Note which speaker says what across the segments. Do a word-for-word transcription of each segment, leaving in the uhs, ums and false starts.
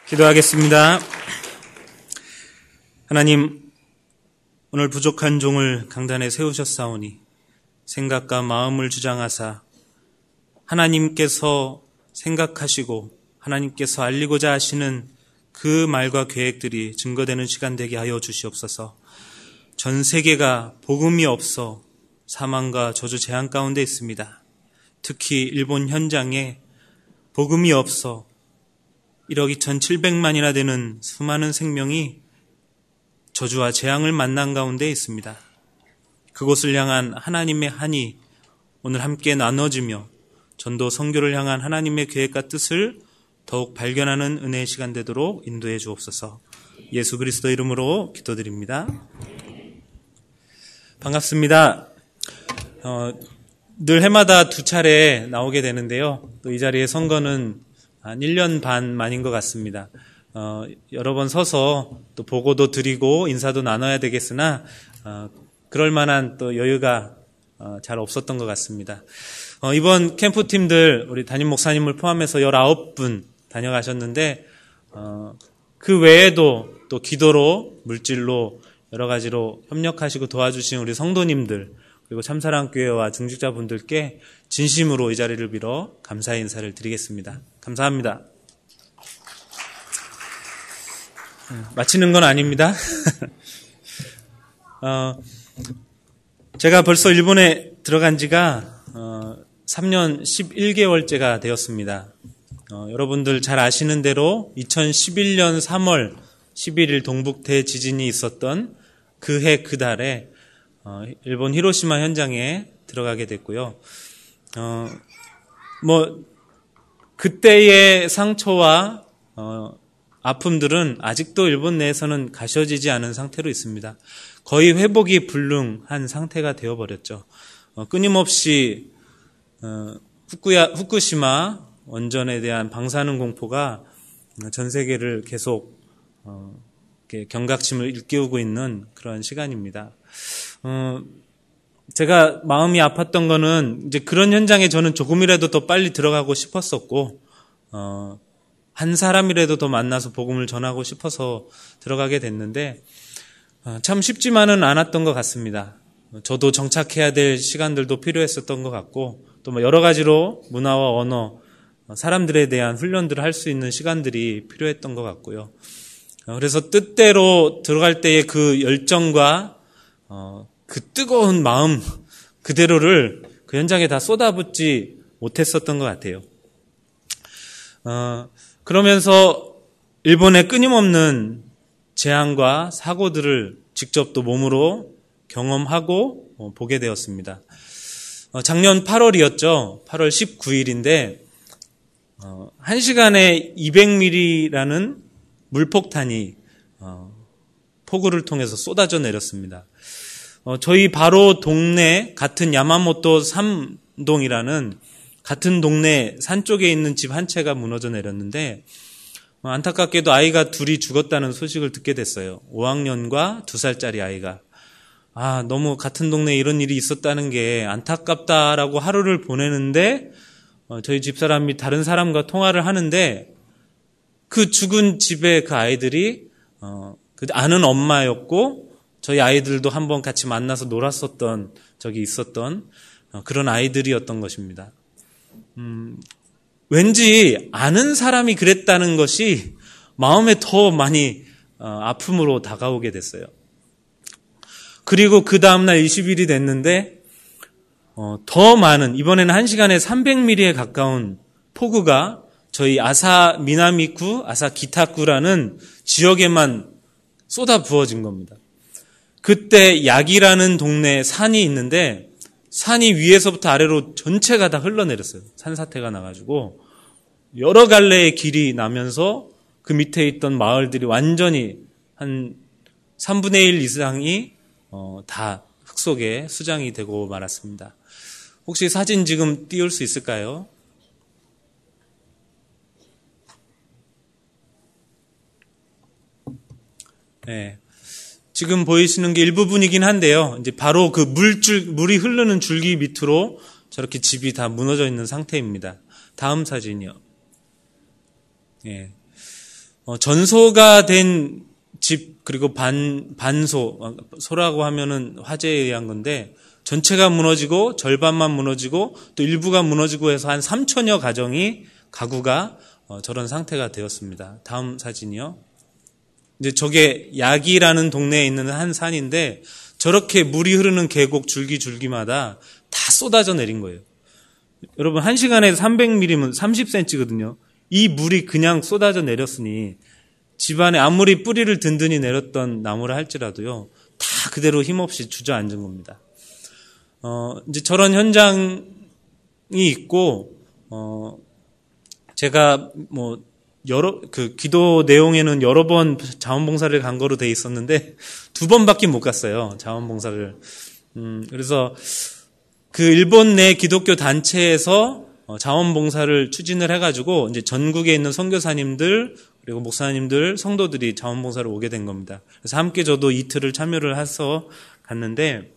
Speaker 1: 기도하겠습니다. 하나님, 오늘 부족한 종을 강단에 세우셨사오니 생각과 마음을 주장하사 하나님께서 생각하시고 하나님께서 알리고자 하시는 그 말과 계획들이 증거되는 시간 되게 하여 주시옵소서. 전 세계가 복음이 없어 사망과 저주 재앙 가운데 있습니다. 특히 일본 현장에 복음이 없어 일억 이천칠백만이나 되는 수많은 생명이 저주와 재앙을 만난 가운데 있습니다. 그곳을 향한 하나님의 한이 오늘 함께 나눠지며 전도 선교를 향한 하나님의 계획과 뜻을 더욱 발견하는 은혜의 시간 되도록 인도해 주옵소서. 예수 그리스도 이름으로 기도드립니다. 반갑습니다. 어, 늘 해마다 두 차례 나오게 되는데요. 또 이 자리에 선 거는 한 일 년 반 만인 것 같습니다. 어, 여러 번 서서 또 보고도 드리고 인사도 나눠야 되겠으나 어, 그럴 만한 또 여유가 어, 잘 없었던 것 같습니다. 어, 이번 캠프팀들 우리 담임 목사님을 포함해서 열아홉 분 다녀가셨는데 어, 그 외에도 또 기도로 물질로 여러 가지로 협력하시고 도와주신 우리 성도님들 그리고 참사랑교회와 중직자분들께 진심으로 이 자리를 빌어 감사의 인사를 드리겠습니다. 감사합니다. 마치는 건 아닙니다. 어, 제가 벌써 일본에 들어간 지가 어, 삼 년 십일 개월째가 되었습니다. 어, 여러분들 잘 아시는 대로 이천십일 년 삼월 십일일 동북 대지진이 있었던 그 해 그 달에 어, 일본 히로시마 현장에 들어가게 됐고요. 어, 뭐 그때의 상처와 어, 아픔들은 아직도 일본 내에서는 가셔지지 않은 상태로 있습니다. 거의 회복이 불능한 상태가 되어버렸죠. 어, 끊임없이 어, 후쿠야, 후쿠시마 원전에 대한 방사능 공포가 전 세계를 계속 어, 경각심을 일깨우고 있는 그런 시간입니다. 어, 제가 마음이 아팠던 거는 이제 그런 현장에 저는 조금이라도 더 빨리 들어가고 싶었었고, 어, 한 사람이라도 더 만나서 복음을 전하고 싶어서 들어가게 됐는데, 어, 참 쉽지만은 않았던 것 같습니다. 저도 정착해야 될 시간들도 필요했었던 것 같고, 또 뭐 여러 가지로 문화와 언어, 사람들에 대한 훈련들을 할 수 있는 시간들이 필요했던 것 같고요. 어, 그래서 뜻대로 들어갈 때의 그 열정과 어, 그 뜨거운 마음 그대로를 그 현장에 다 쏟아붓지 못했었던 것 같아요. 어, 그러면서 일본의 끊임없는 재앙과 사고들을 직접 또 몸으로 경험하고 어, 보게 되었습니다. 어, 작년 팔월이었죠. 팔월 십구일인데 어, 한 시간에 이백 밀리미터라는 물폭탄이 어, 폭우를 통해서 쏟아져 내렸습니다. 어, 저희 바로 동네 같은 야마모토 삼동이라는 같은 동네 산 쪽에 있는 집 한 채가 무너져 내렸는데 어, 안타깝게도 아이가 둘이 죽었다는 소식을 듣게 됐어요. 오 학년과 두 살짜리 아이가. 아, 너무 같은 동네에 이런 일이 있었다는 게 안타깝다라고 하루를 보내는데 어, 저희 집사람이 다른 사람과 통화를 하는데 그 죽은 집의 그 아이들이 어, 그 아는 엄마였고 저희 아이들도 한번 같이 만나서 놀았었던 적이 있었던 어, 그런 아이들이었던 것입니다. 음, 왠지 아는 사람이 그랬다는 것이 마음에 더 많이 어, 아픔으로 다가오게 됐어요. 그리고 그 다음날 이십 일이 됐는데 어, 더 많은 이번에는 한 시간에 삼백 밀리미터에 가까운 폭우가 저희 아사 미나미구, 아사 기타구라는 지역에만 쏟아 부어진 겁니다. 그때 약이라는 동네에 산이 있는데 산이 위에서부터 아래로 전체가 다 흘러내렸어요. 산사태가 나가지고 여러 갈래의 길이 나면서 그 밑에 있던 마을들이 완전히 한 삼분의 일 이상이 어, 다 흙 속에 수장이 되고 말았습니다. 혹시 사진 지금 띄울 수 있을까요? 네. 지금 보이시는 게 일부분이긴 한데요. 이제 바로 그 물줄, 물이 흐르는 줄기 밑으로 저렇게 집이 다 무너져 있는 상태입니다. 다음 사진이요. 예. 전소가 된 집, 그리고 반, 반소, 소라고 하면은 화재에 의한 건데, 전체가 무너지고, 절반만 무너지고, 또 일부가 무너지고 해서 한 삼천여 가정이, 가구가 저런 상태가 되었습니다. 다음 사진이요. 이제 저게 야기라는 동네에 있는 한 산인데, 저렇게 물이 흐르는 계곡 줄기줄기마다 다 쏟아져 내린 거예요. 여러분, 한 시간에 삼백 밀리미터면 삼십 센티미터거든요. 이 물이 그냥 쏟아져 내렸으니, 집안에 아무리 뿌리를 든든히 내렸던 나무라 할지라도요, 다 그대로 힘없이 주저앉은 겁니다. 어, 이제 저런 현장이 있고, 어, 제가 뭐, 여러, 그 기도 내용에는 여러 번 자원봉사를 간 거로 돼 있었는데, 두 번밖에 못 갔어요, 자원봉사를. 음, 그래서 그 일본 내 기독교 단체에서 자원봉사를 추진을 해가지고, 이제 전국에 있는 선교사님들, 그리고 목사님들, 성도들이 자원봉사를 오게 된 겁니다. 그래서 함께 저도 이틀을 참여를 해서 갔는데,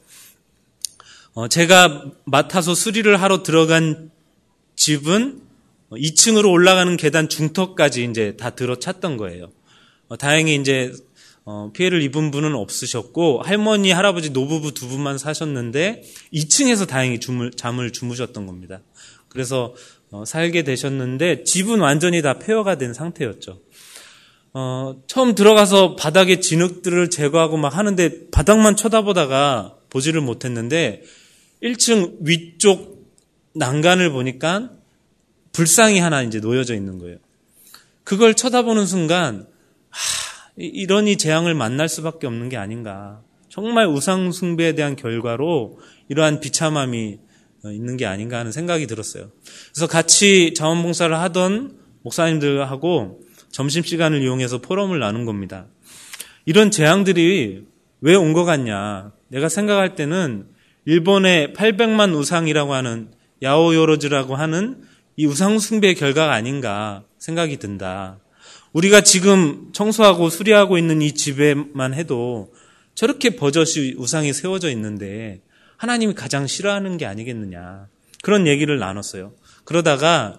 Speaker 1: 어, 제가 맡아서 수리를 하러 들어간 집은 이 층으로 올라가는 계단 중턱까지 이제 다 들어찼던 거예요. 어, 다행히 이제 어, 피해를 입은 분은 없으셨고, 할머니, 할아버지, 노부부 두 분만 사셨는데 이 층에서 다행히 주물, 잠을 주무셨던 겁니다. 그래서 어, 살게 되셨는데 집은 완전히 다 폐허가 된 상태였죠. 어, 처음 들어가서 바닥에 진흙들을 제거하고 막 하는데 바닥만 쳐다보다가 보지를 못했는데 일 층 위쪽 난간을 보니까 불상이 하나 이제 놓여져 있는 거예요. 그걸 쳐다보는 순간 하, 이러니 재앙을 만날 수밖에 없는 게 아닌가. 정말 우상 숭배에 대한 결과로 이러한 비참함이 있는 게 아닌가 하는 생각이 들었어요. 그래서 같이 자원봉사를 하던 목사님들하고 점심시간을 이용해서 포럼을 나눈 겁니다. 이런 재앙들이 왜 온 것 같냐. 내가 생각할 때는 일본의 팔백만 우상이라고 하는 야오요로즈라고 하는 이 우상 숭배의 결과가 아닌가 생각이 든다. 우리가 지금 청소하고 수리하고 있는 이 집에만 해도 저렇게 버젓이 우상이 세워져 있는데 하나님이 가장 싫어하는 게 아니겠느냐. 그런 얘기를 나눴어요. 그러다가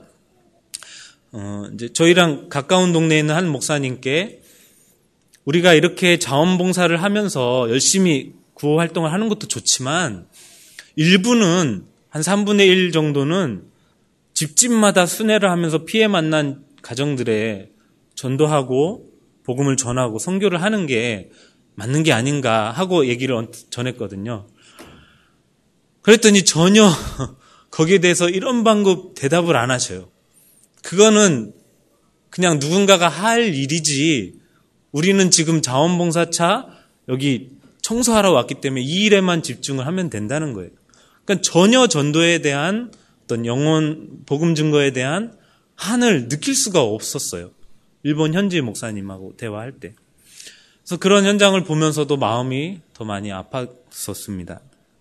Speaker 1: 어, 이제 저희랑 가까운 동네에 있는 한 목사님께 우리가 이렇게 자원봉사를 하면서 열심히 구호 활동을 하는 것도 좋지만 일부는 한 삼분의 일 정도는 집집마다 순회를 하면서 피해 만난 가정들에 전도하고 복음을 전하고 선교를 하는 게 맞는 게 아닌가 하고 얘기를 전했거든요. 그랬더니 전혀 거기에 대해서 이런 방법 대답을 안 하셔요. 그거는 그냥 누군가가 할 일이지 우리는 지금 자원봉사차 여기 청소하러 왔기 때문에 이 일에만 집중을 하면 된다는 거예요. 그러니까 전혀 전도에 대한 어떤 영혼 복음 증거에 대한 한을 느낄 수가 없었어요. 일본 현지 목사님하고 대화할 때. 그래서 그런 현장을 보면서도 마음이 더 많이 아팠었습니다.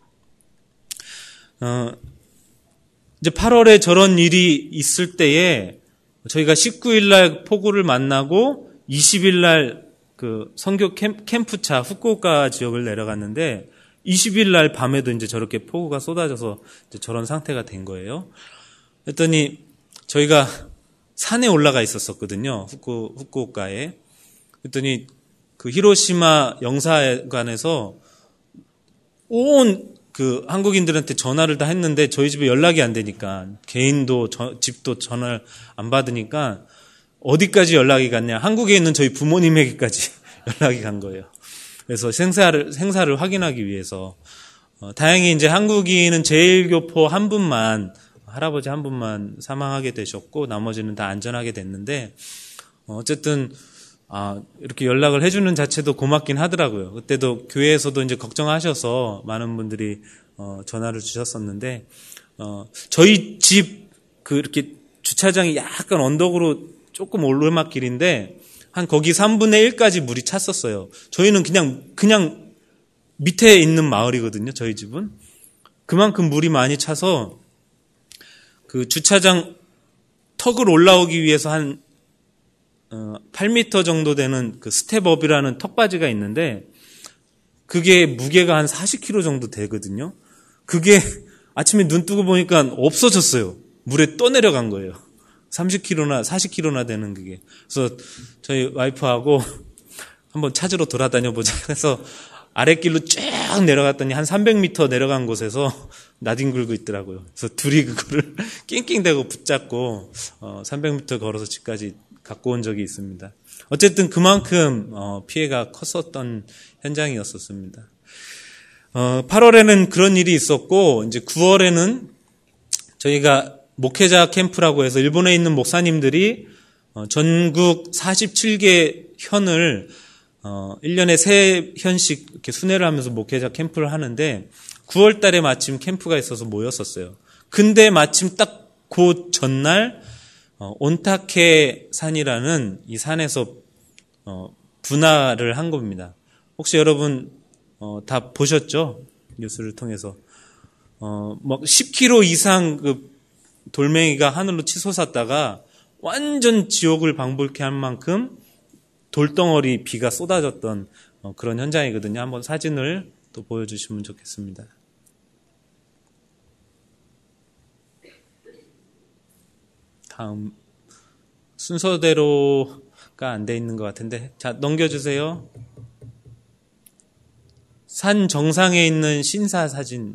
Speaker 1: 어, 이제 팔월에 저런 일이 있을 때에 저희가 십구일 날 포구를 만나고 이십일 날 그 선교 캠프차 후쿠오카 지역을 내려갔는데 이십일 날 밤에도 이제 저렇게 폭우가 쏟아져서 이제 저런 상태가 된 거예요. 그랬더니 저희가 산에 올라가 있었었거든요. 후쿠, 후쿠오카에. 그랬더니 그 히로시마 영사관에서 온 그 한국인들한테 전화를 다 했는데 저희 집에 연락이 안 되니까 개인도 저, 집도 전화를 안 받으니까 어디까지 연락이 갔냐. 한국에 있는 저희 부모님에게까지 연락이 간 거예요. 그래서 생사를, 생사를 확인하기 위해서. 어, 다행히 이제 한국인은 제일교포 한 분만, 할아버지 한 분만 사망하게 되셨고, 나머지는 다 안전하게 됐는데, 어, 어쨌든, 아, 이렇게 연락을 해주는 자체도 고맙긴 하더라고요. 그때도 교회에서도 이제 걱정하셔서 많은 분들이, 어, 전화를 주셨었는데, 어, 저희 집, 그, 이렇게 주차장이 약간 언덕으로 조금 오르막길인데, 한 거기 삼분의 일까지 물이 찼었어요. 저희는 그냥, 그냥 밑에 있는 마을이거든요, 저희 집은. 그만큼 물이 많이 차서 그 주차장 턱을 올라오기 위해서 한 어, 팔 미터 정도 되는 그 스텝업이라는 턱받이가 있는데 그게 무게가 한 사십 킬로그램 정도 되거든요. 그게 아침에 눈 뜨고 보니까 없어졌어요. 물에 떠내려간 거예요. 삼십 킬로미터나 사십 킬로미터나 되는 그게. 그래서 저희 와이프하고 한번 찾으러 돌아다녀 보자 해서 아랫길로 쭉 내려갔더니 한 삼백 미터 내려간 곳에서 나뒹굴고 있더라고요. 그래서 둘이 그거를 낑낑대고 붙잡고 어, 삼백 미터 걸어서 집까지 갖고 온 적이 있습니다. 어쨌든 그만큼 어, 피해가 컸었던 현장이었었습니다. 어, 팔월에는 그런 일이 있었고, 이제 구월에는 저희가 목회자 캠프라고 해서 일본에 있는 목사님들이 어, 전국 사십칠 개 현을 어, 일 년에 세 현씩 이렇게 순회를 하면서 목회자 캠프를 하는데, 구월 달에 마침 캠프가 있어서 모였었어요. 근데 마침 딱 그 전날 어, 온타케 산이라는 이 산에서 어, 분화를 한 겁니다. 혹시 여러분 어, 다 보셨죠? 뉴스를 통해서 어, 막 십 킬로미터 이상 그 돌멩이가 하늘로 치솟았다가 완전 지옥을 방불케 할 만큼 돌덩어리 비가 쏟아졌던 어, 그런 현장이거든요. 한번 사진을 또 보여주시면 좋겠습니다. 다음 순서대로가 안 돼 있는 것 같은데, 자 넘겨주세요. 산 정상에 있는 신사 사진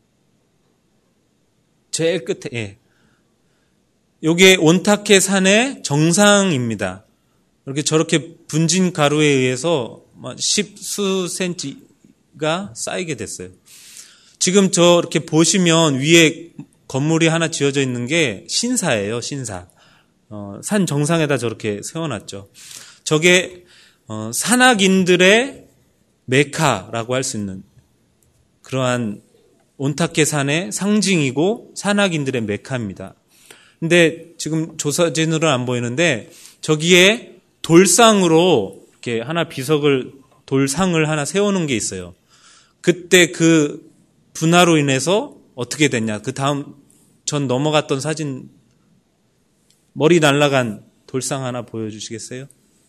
Speaker 1: 제일 끝에, 예. 요게 온타케 산의 정상입니다. 이렇게 저렇게 분진 가루에 의해서 십수 센치가 쌓이게 됐어요. 지금 저렇게 보시면 위에 건물이 하나 지어져 있는 게 신사예요, 신사. 어, 산 정상에다 저렇게 세워놨죠. 저게 어, 산악인들의 메카라고 할 수 있는 그러한 온타케 산의 상징이고 산악인들의 메카입니다. 근데 지금 조사진으로는 안 보이는데 저기에 돌상으로 이렇게 하나 비석을 돌상을 하나 세우는 게 있어요. 그때 그 분화로 인해서 어떻게 됐냐? 그 다음 전 넘어갔던 사진 머리 날아간 돌상 하나 보여주시겠어요?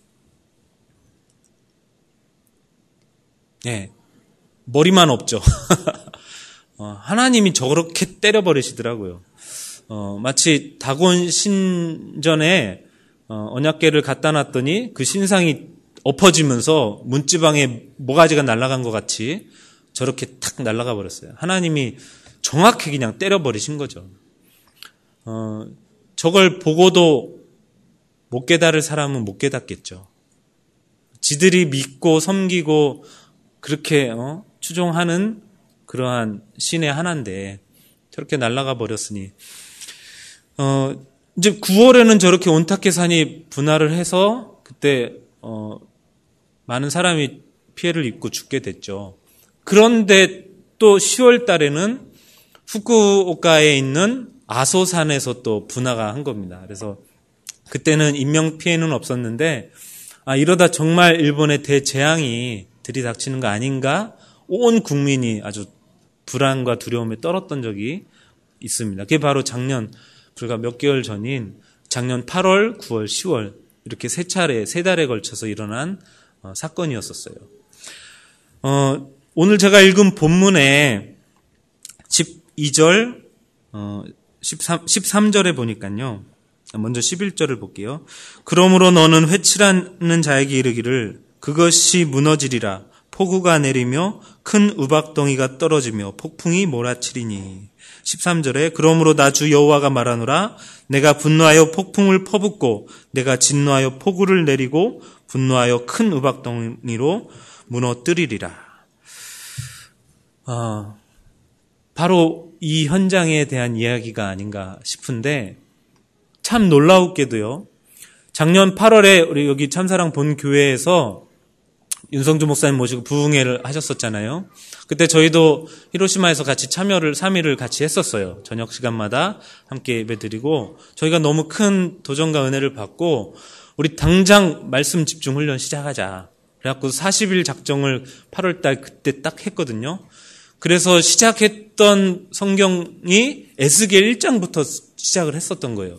Speaker 1: 네, 머리만 없죠. 어, 하나님이 저렇게 때려버리시더라고요. 어, 마치 다곤 신전에 어, 언약궤를 갖다 놨더니 그 신상이 엎어지면서 문지방에 모가지가 날아간 것 같이 저렇게 탁 날아가 버렸어요. 하나님이 정확히 그냥 때려버리신 거죠. 어, 저걸 보고도 못 깨달을 사람은 못 깨닫겠죠. 지들이 믿고 섬기고 그렇게 어, 추종하는 그러한 신의 하나인데 저렇게 날아가 버렸으니 어, 이제 구월에는 저렇게 온타케 산이 분화를 해서 그때 어, 많은 사람이 피해를 입고 죽게 됐죠. 그런데 또 시월 달에는 후쿠오카에 있는 아소산에서 또 분화가 한 겁니다. 그래서 그때는 인명 피해는 없었는데 아, 이러다 정말 일본의 대재앙이 들이닥치는 거 아닌가? 온 국민이 아주 불안과 두려움에 떨었던 적이 있습니다. 그게 바로 작년 불과 몇 개월 전인 작년 팔월, 구월, 시월 이렇게 세 차례, 세 달에 걸쳐서 일어난 어, 사건이었었어요. 어, 오늘 제가 읽은 본문에 십이 절, 어, 십삼, 십삼 절에 보니까요. 먼저 십일 절을 볼게요. 그러므로 너는 회칠하는 자에게 이르기를 그것이 무너지리라. 폭우가 내리며 큰 우박덩이가 떨어지며 폭풍이 몰아치리니. 십삼 절에 그러므로 나 주 여호와가 말하노라. 내가 분노하여 폭풍을 퍼붓고 내가 진노하여 폭우를 내리고 분노하여 큰 우박덩이로 무너뜨리리라. 아, 바로 이 현장에 대한 이야기가 아닌가 싶은데 참 놀라웠게도요. 작년 팔월에 우리 여기 참사랑 본 교회에서 윤성주 목사님 모시고 부흥회를 하셨었잖아요. 그때 저희도 히로시마에서 같이 참여를 삼 일을 같이 했었어요. 저녁 시간마다 함께 예배드리고 저희가 너무 큰 도전과 은혜를 받고 우리 당장 말씀 집중 훈련 시작하자. 그래갖고 사십 일 작정을 팔월 달 그때 딱 했거든요. 그래서 시작했던 성경이 에스겔 일 장부터 시작을 했었던 거예요.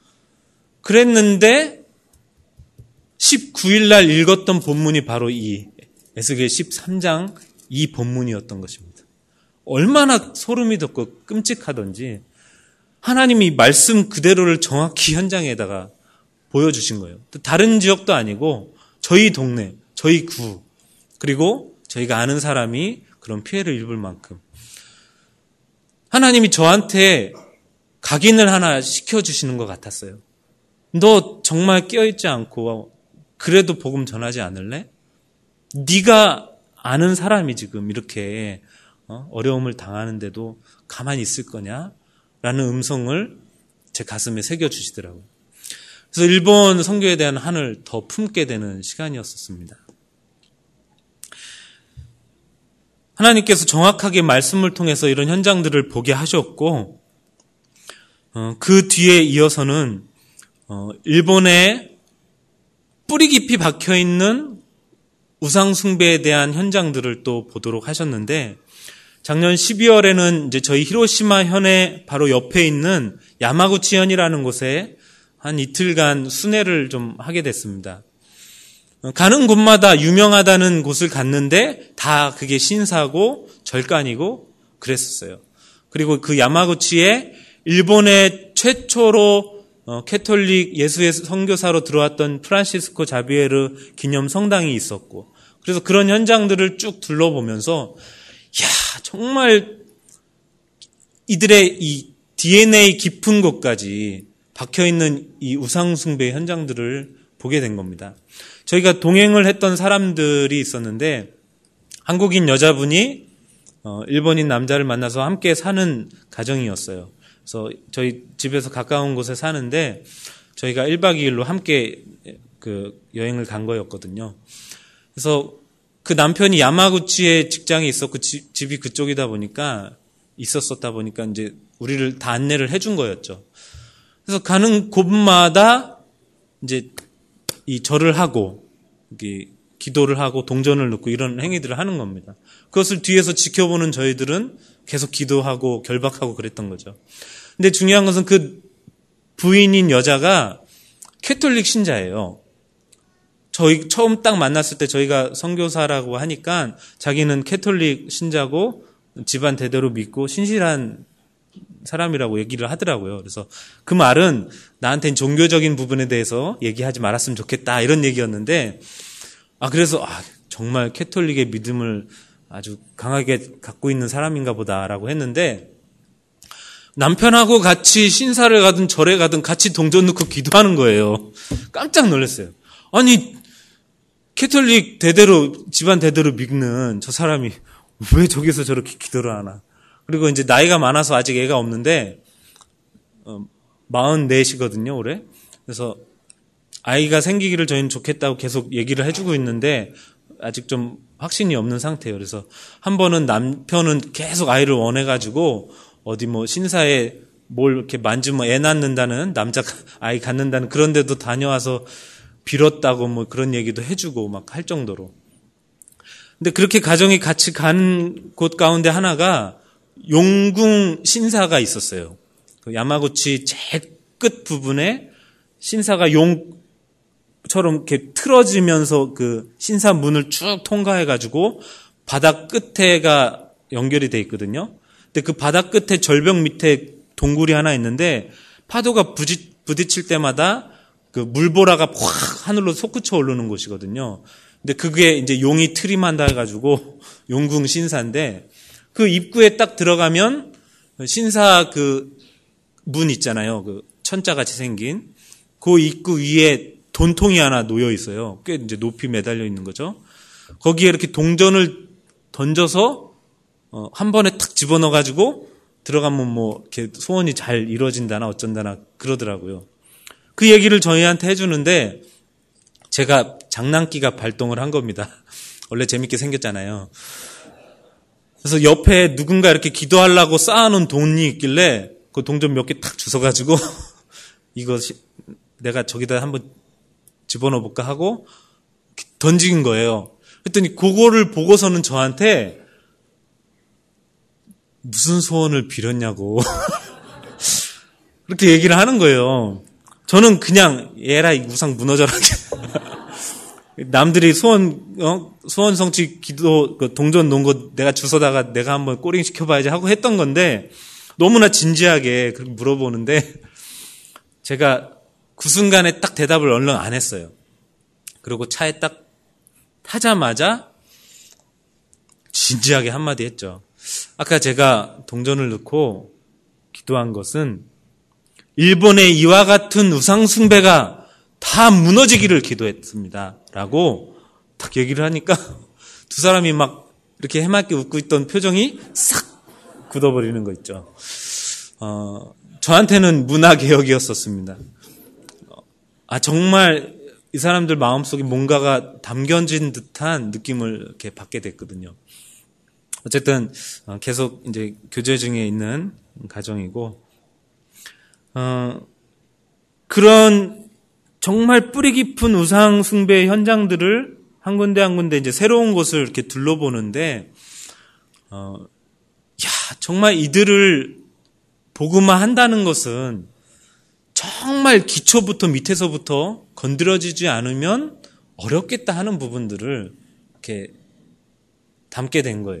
Speaker 1: 그랬는데 십구 일 날 읽었던 본문이 바로 이 에스겔 십삼 장 이 본문이었던 것입니다. 얼마나 소름이 돋고 끔찍하던지 하나님이 말씀 그대로를 정확히 현장에다가 보여주신 거예요. 다른 지역도 아니고 저희 동네, 저희 구, 그리고 저희가 아는 사람이 그런 피해를 입을 만큼 하나님이 저한테 각인을 하나 시켜주시는 것 같았어요. 너 정말 깨어있지 않고 그래도 복음 전하지 않을래? 네가 아는 사람이 지금 이렇게 어려움을 당하는데도 가만히 있을 거냐? 라는 음성을 제 가슴에 새겨주시더라고요. 그래서 일본 선교에 대한 한을 더 품게 되는 시간이었습니다. 하나님께서 정확하게 말씀을 통해서 이런 현장들을 보게 하셨고 어, 그 뒤에 이어서는 어, 일본에 뿌리 깊이 박혀있는 우상숭배에 대한 현장들을 또 보도록 하셨는데 작년 십이월에는 이제 저희 히로시마 현의 바로 옆에 있는 야마구치 현이라는 곳에 한 이틀간 순회를 좀 하게 됐습니다. 가는 곳마다 유명하다는 곳을 갔는데 다 그게 신사고 절간이고 그랬었어요. 그리고 그 야마구치에 일본의 최초로 캐톨릭 예수의 선교사로 들어왔던 프란시스코 자비에르 기념 성당이 있었고 그래서 그런 현장들을 쭉 둘러보면서 야 정말 이들의 이 디엔에이 깊은 곳까지 박혀있는 이 우상숭배 현장들을 보게 된 겁니다. 저희가 동행을 했던 사람들이 있었는데 한국인 여자분이 일본인 남자를 만나서 함께 사는 가정이었어요. 그래서 저희 집에서 가까운 곳에 사는데 저희가 일박 이일로 함께 그 여행을 간 거였거든요. 그래서 그 남편이 야마구치에 직장이 있었고 집, 집이 그쪽이다 보니까 있었었다 보니까 이제 우리를 다 안내를 해준 거였죠. 그래서 가는 곳마다 이제 이 절을 하고 이렇게 기도를 하고 동전을 넣고 이런 행위들을 하는 겁니다. 그것을 뒤에서 지켜보는 저희들은 계속 기도하고 결박하고 그랬던 거죠. 근데 중요한 것은 그 부인인 여자가 캐톨릭 신자예요. 저희 처음 딱 만났을 때 저희가 선교사라고 하니까 자기는 캐톨릭 신자고 집안 대대로 믿고 신실한 사람이라고 얘기를 하더라고요. 그래서 그 말은 나한테는 종교적인 부분에 대해서 얘기하지 말았으면 좋겠다 이런 얘기였는데 아 그래서 아, 정말 캐톨릭의 믿음을 아주 강하게 갖고 있는 사람인가 보다라고 했는데 남편하고 같이 신사를 가든 절에 가든 같이 동전 넣고 기도하는 거예요. 깜짝 놀랐어요. 아니 캐톨릭 대대로 집안 대대로 믿는 저 사람이 왜 저기서 저렇게 기도를 하나. 그리고 이제 나이가 많아서 아직 애가 없는데 어, 마흔넷이거든요 올해. 그래서 아이가 생기기를 저희는 좋겠다고 계속 얘기를 해주고 있는데 아직 좀 확신이 없는 상태예요. 그래서 한 번은 남편은 계속 아이를 원해가지고 어디 뭐 신사에 뭘 이렇게 만지면 애 낳는다는 남자 아이 갖는다는 그런 데도 다녀와서 빌었다고 뭐 그런 얘기도 해주고 막 할 정도로. 근데 그렇게 가정이 같이 간 곳 가운데 하나가 용궁 신사가 있었어요. 그 야마구치 제일 끝 부분에 신사가 용처럼 이렇게 틀어지면서 그 신사 문을 쭉 통과해가지고 바닥 끝에가 연결이 돼 있거든요. 근데 그 바닥 끝에 절벽 밑에 동굴이 하나 있는데 파도가 부지, 부딪힐 때마다 그 물보라가 확 하늘로 솟구쳐 오르는 곳이거든요. 근데 그게 이제 용이 트림한다 해가지고 용궁 신사인데 그 입구에 딱 들어가면 신사 그 문 있잖아요. 그 천자같이 생긴 그 입구 위에 돈통이 하나 놓여 있어요. 꽤 이제 높이 매달려 있는 거죠. 거기에 이렇게 동전을 던져서 어, 한 번에 탁 집어넣어가지고 들어가면 뭐 이렇게 소원이 잘 이루어진다나 어쩐다나 그러더라고요. 그 얘기를 저희한테 해주는데 제가 장난기가 발동을 한 겁니다. 원래 재밌게 생겼잖아요. 그래서 옆에 누군가 이렇게 기도하려고 쌓아놓은 돈이 있길래 그 동전 몇 개 탁 주워가지고 이거 내가 저기다 한번 집어넣어볼까 하고 던진 거예요. 그랬더니 그거를 보고서는 저한테 무슨 소원을 빌었냐고 그렇게 얘기를 하는 거예요. 저는 그냥 얘라 우상 무너져라. 남들이 소원 어? 소원 성취 기도 그 동전 놓은 거 내가 주워다가 내가 한번 꼬링 시켜봐야지 하고 했던 건데 너무나 진지하게 그렇게 물어보는데 제가 그 순간에 딱 대답을 얼른 안 했어요. 그리고 차에 딱 타자마자 진지하게 한마디 했죠. 아까 제가 동전을 넣고 기도한 것은 일본의 이와 같은 우상숭배가 다 무너지기를 기도했습니다. 라고 딱 얘기를 하니까 두 사람이 막 이렇게 해맑게 웃고 있던 표정이 싹 굳어버리는 거 있죠. 어, 저한테는 문화개혁이었었습니다. 아, 정말 이 사람들 마음속에 뭔가가 담겨진 듯한 느낌을 이렇게 받게 됐거든요. 어쨌든 계속 이제 교제 중에 있는 가정이고, 어, 그런 정말 뿌리 깊은 우상 숭배 현장들을 한 군데 한 군데 이제 새로운 곳을 이렇게 둘러보는데, 어, 야, 정말 이들을 복음화 한다는 것은 정말 기초부터 밑에서부터 건드려지지 않으면 어렵겠다 하는 부분들을 이렇게 담게 된 거예요.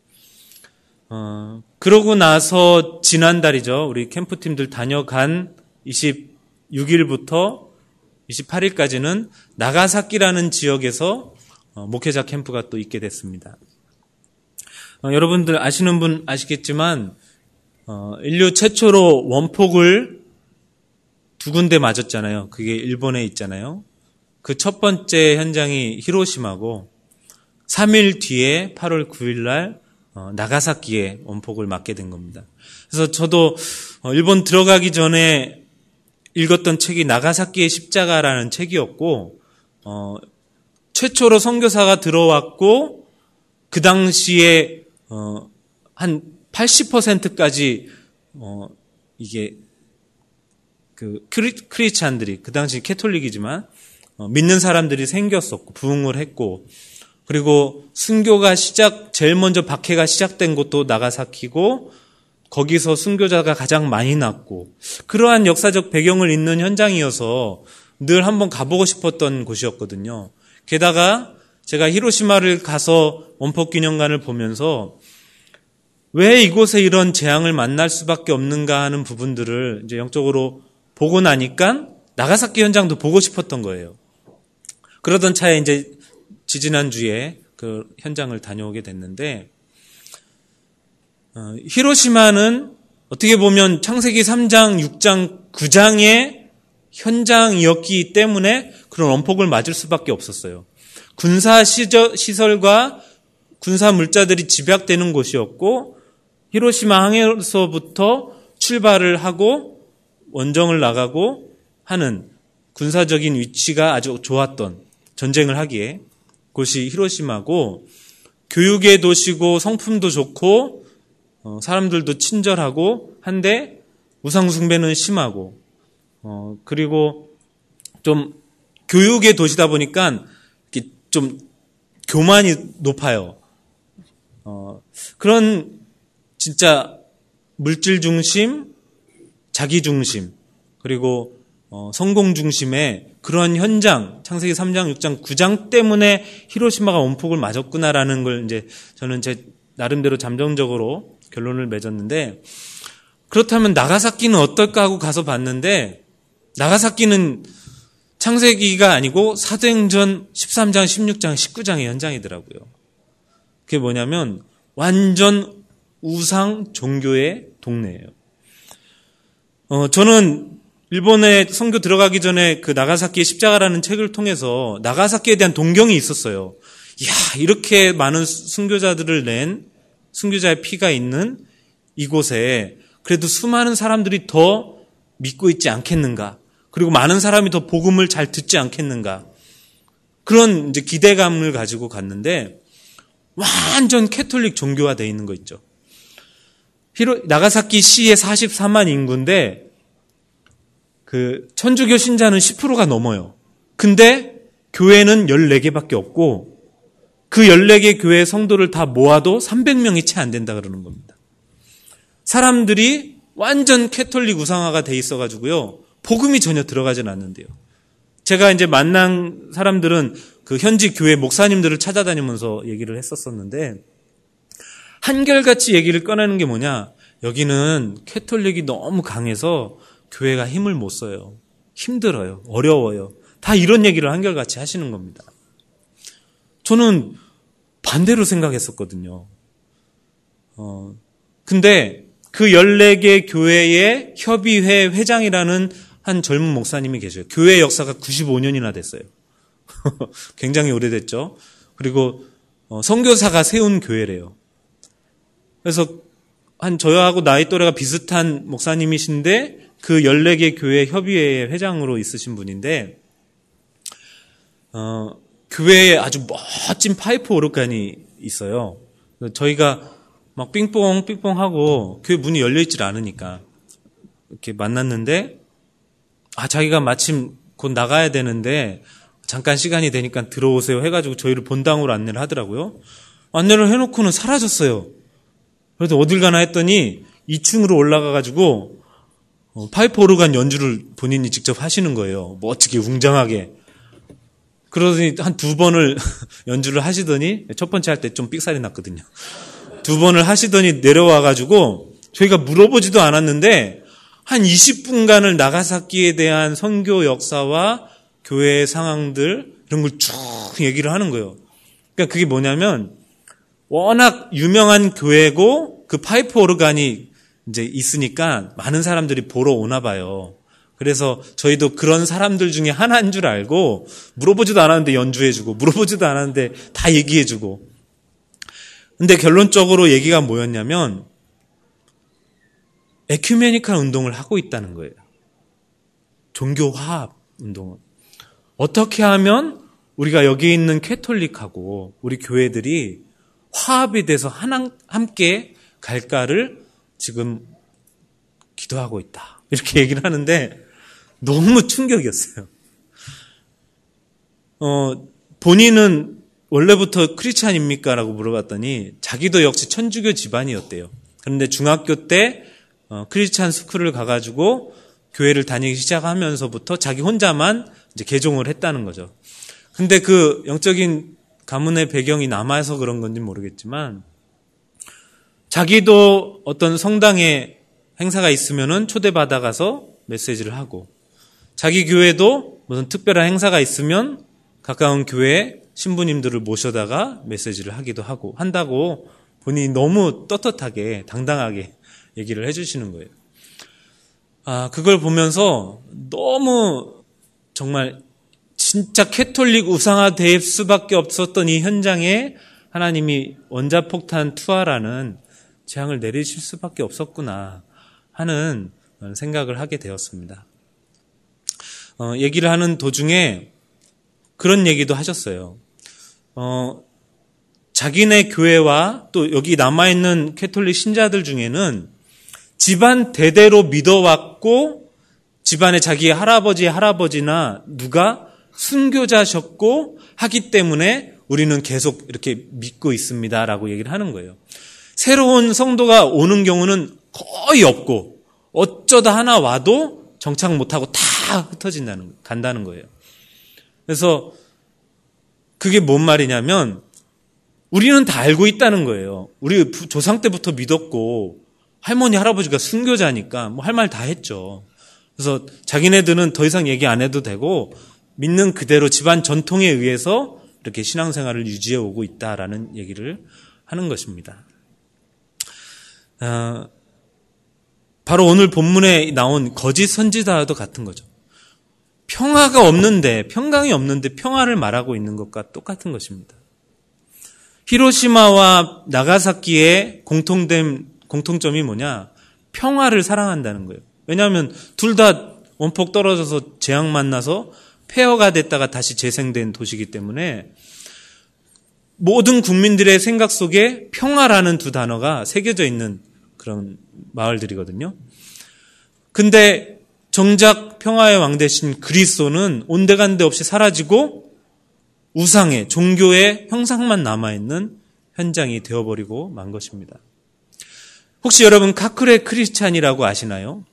Speaker 1: 어, 그러고 나서 지난달이죠. 우리 캠프팀들 다녀간 이십육 일부터 이십팔 일까지는 나가사키라는 지역에서 어, 목회자 캠프가 또 있게 됐습니다. 어, 여러분들 아시는 분 아시겠지만 어, 인류 최초로 원폭을 두 군데 맞았잖아요. 그게 일본에 있잖아요. 그 첫 번째 현장이 히로시마고 삼 일 뒤에 팔월 구일 날 나가사키에 원폭을 맞게 된 겁니다. 그래서 저도 일본 들어가기 전에 읽었던 책이 나가사키의 십자가라는 책이었고 어, 최초로 선교사가 들어왔고 그 당시에 어, 한 팔십 퍼센트까지 어, 이게 그 크리, 크리스찬들이 그 당시 캐톨릭이지만 어, 믿는 사람들이 생겼었고 부흥을 했고 그리고 순교가 시작 제일 먼저 박해가 시작된 곳도 나가사키고 거기서 순교자가 가장 많이 났고 그러한 역사적 배경을 잇는 현장이어서 늘 한번 가보고 싶었던 곳이었거든요. 게다가 제가 히로시마를 가서 원폭기념관을 보면서 왜 이곳에 이런 재앙을 만날 수밖에 없는가 하는 부분들을 이제 영적으로 보고 나니까 나가사키 현장도 보고 싶었던 거예요. 그러던 차에 이제 지지난주에 그 현장을 다녀오게 됐는데, 어, 히로시마는 어떻게 보면 창세기 삼 장, 육 장, 구 장의 현장이었기 때문에 그런 원폭을 맞을 수밖에 없었어요. 군사 시설과 군사 물자들이 집약되는 곳이었고, 히로시마 항에서부터 출발을 하고 원정을 나가고 하는 군사적인 위치가 아주 좋았던 전쟁을 하기에 곳이 히로시마고 교육의 도시고 성품도 좋고 어, 사람들도 친절하고 한데 우상숭배는 심하고 어, 그리고 좀 교육의 도시다 보니까 이렇게 좀 교만이 높아요. 어, 그런 진짜 물질 중심, 자기 중심, 그리고 어, 성공 중심의 그런 현장, 창세기 삼 장, 육 장, 구 장 때문에 히로시마가 원폭을 맞았구나라는 걸 이제 저는 제 나름대로 잠정적으로 결론을 맺었는데, 그렇다면 나가사키는 어떨까 하고 가서 봤는데, 나가사키는 창세기가 아니고 사도행전 십삼 장, 십육 장, 십구 장의 현장이더라고요. 그게 뭐냐면 완전 우상 종교의 동네예요. 어, 저는 일본에 선교 들어가기 전에 그 나가사키의 십자가라는 책을 통해서 나가사키에 대한 동경이 있었어요. 이야, 이렇게 많은 순교자들을 낸 순교자의 피가 있는 이곳에 그래도 수많은 사람들이 더 믿고 있지 않겠는가? 그리고 많은 사람이 더 복음을 잘 듣지 않겠는가? 그런 이제 기대감을 가지고 갔는데 완전 캐톨릭 종교화되어 있는 거 있죠. 히로, 나가사키 시의 사십사만 인구인데 그 천주교 신자는 십 퍼센트가 넘어요. 근데 교회는 열네 개밖에 없고 그 열네 개 교회 성도를 다 모아도 삼백 명이 채 안 된다 그러는 겁니다. 사람들이 완전 캐톨릭 우상화가 돼 있어가지고요. 복음이 전혀 들어가진 않는데요. 제가 이제 만난 사람들은 그 현지 교회 목사님들을 찾아다니면서 얘기를 했었었는데 한결같이 얘기를 꺼내는 게 뭐냐. 여기는 캐톨릭이 너무 강해서 교회가 힘을 못 써요. 힘들어요. 어려워요. 다 이런 얘기를 한결같이 하시는 겁니다. 저는 반대로 생각했었거든요. 어, 근데 그 열네 개 교회의 협의회 회장이라는 한 젊은 목사님이 계셔요. 교회 역사가 구십오 년이나 됐어요. 굉장히 오래됐죠. 그리고 어, 선교사가 세운 교회래요. 그래서 한 저하고 나이 또래가 비슷한 목사님이신데 그 열네 개 교회 협의회 회장으로 있으신 분인데 어, 교회에 아주 멋진 파이프 오르간이 있어요. 저희가 막 삥뽕 삥뽕 하고 교회 문이 열려있질 않으니까 이렇게 만났는데 아 자기가 마침 곧 나가야 되는데 잠깐 시간이 되니까 들어오세요 해가지고 저희를 본당으로 안내를 하더라고요. 안내를 해놓고는 사라졌어요. 그래서 어딜 가나 했더니 이 층으로 올라가가지고 파이프 오르간 연주를 본인이 직접 하시는 거예요. 멋지게 웅장하게. 그러더니 한 두 번을 연주를 하시더니 첫 번째 할 때 좀 삑살이 났거든요. 두 번을 하시더니 내려와가지고 저희가 물어보지도 않았는데 한 이십 분간을 나가사키에 대한 선교 역사와 교회의 상황들 이런 걸 쭉 얘기를 하는 거예요. 그러니까 그게 뭐냐면 워낙 유명한 교회고 그 파이프 오르간이 이제 있으니까 많은 사람들이 보러 오나 봐요. 그래서 저희도 그런 사람들 중에 하나인 줄 알고 물어보지도 않았는데 연주해주고 물어보지도 않았는데 다 얘기해주고. 근데 결론적으로 얘기가 뭐였냐면 에큐메니컬 운동을 하고 있다는 거예요. 종교 화합 운동을. 어떻게 하면 우리가 여기 있는 캐톨릭하고 우리 교회들이 화합이 돼서 하나, 함께 갈까를 지금 기도하고 있다. 이렇게 얘기를 하는데 너무 충격이었어요. 어, 본인은 원래부터 크리스찬입니까? 라고 물어봤더니 자기도 역시 천주교 집안이었대요. 그런데 중학교 때 어, 크리스찬 스쿨을 가가지고 교회를 다니기 시작하면서부터 자기 혼자만 이제 개종을 했다는 거죠. 근데 그 영적인 가문의 배경이 남아서 그런 건지 모르겠지만 자기도 어떤 성당에 행사가 있으면은 초대받아가서 메시지를 하고 자기 교회도 무슨 특별한 행사가 있으면 가까운 교회에 신부님들을 모셔다가 메시지를 하기도 하고 한다고 본인이 너무 떳떳하게 당당하게 얘기를 해주시는 거예요. 아, 그걸 보면서 너무 정말 진짜 캐톨릭 우상화될 수밖에 없었던 이 현장에 하나님이 원자폭탄 투하라는 재앙을 내리실 수밖에 없었구나 하는 생각을 하게 되었습니다. 어, 얘기를 하는 도중에 그런 얘기도 하셨어요. 어, 자기네 교회와 또 여기 남아있는 캐톨릭 신자들 중에는 집안 대대로 믿어왔고 집안에 자기 할아버지 할아버지나 누가 순교자셨고 하기 때문에 우리는 계속 이렇게 믿고 있습니다라고 얘기를 하는 거예요. 새로운 성도가 오는 경우는 거의 없고 어쩌다 하나 와도 정착 못하고 다 흩어진다는 간다는 거예요. 그래서 그게 뭔 말이냐면 우리는 다 알고 있다는 거예요. 우리 조상 때부터 믿었고 할머니 할아버지가 순교자니까 뭐 할 말 다 했죠. 그래서 자기네들은 더 이상 얘기 안 해도 되고 믿는 그대로 집안 전통에 의해서 이렇게 신앙생활을 유지해 오고 있다라는 얘기를 하는 것입니다. 어, 바로 오늘 본문에 나온 거짓 선지자도 같은 거죠. 평화가 없는데, 평강이 없는데 평화를 말하고 있는 것과 똑같은 것입니다. 히로시마와 나가사키의 공통된 공통점이 뭐냐? 평화를 사랑한다는 거예요. 왜냐하면 둘 다 원폭 떨어져서 재앙 만나서 폐허가 됐다가 다시 재생된 도시이기 때문에 모든 국민들의 생각 속에 평화라는 두 단어가 새겨져 있는 그런 마을들이거든요. 근데 정작 평화의 왕 대신 그리스도는 온데간데 없이 사라지고 우상의 종교의 형상만 남아있는 현장이 되어버리고 만 것입니다. 혹시 여러분 카쿠레 크리스찬이라고 아시나요?